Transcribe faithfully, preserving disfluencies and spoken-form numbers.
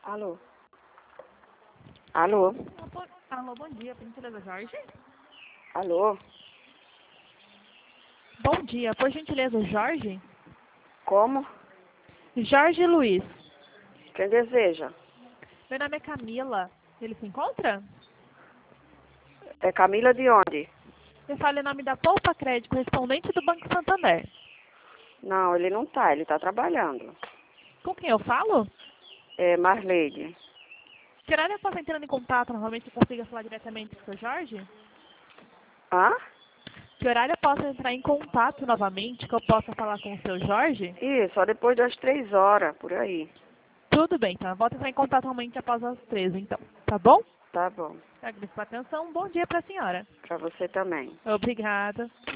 Alô? Alô? Alô, bom dia, por gentileza, Jorge? Alô? Bom dia, por gentileza, Jorge? Como? Jorge Luiz. Quem deseja? Meu nome é Camila. Ele se encontra? É Camila de onde? Eu falo em nome da Poupa Crédito, correspondente do Banco Santander. Não, ele não tá, ele tá trabalhando. Com quem eu falo? É Marleide. Que horário eu posso entrar em contato, normalmente eu consigo falar diretamente com o seu Jorge? Hã? Que horário eu posso entrar em contato novamente, que eu possa falar com o seu Jorge? Ih, só depois das três horas, por aí. Tudo bem, então eu volto a entrar em contato normalmente após as treze, então. Tá bom? Tá bom. Agradeço a atenção. Um bom dia para a senhora. Pra você também. Obrigada.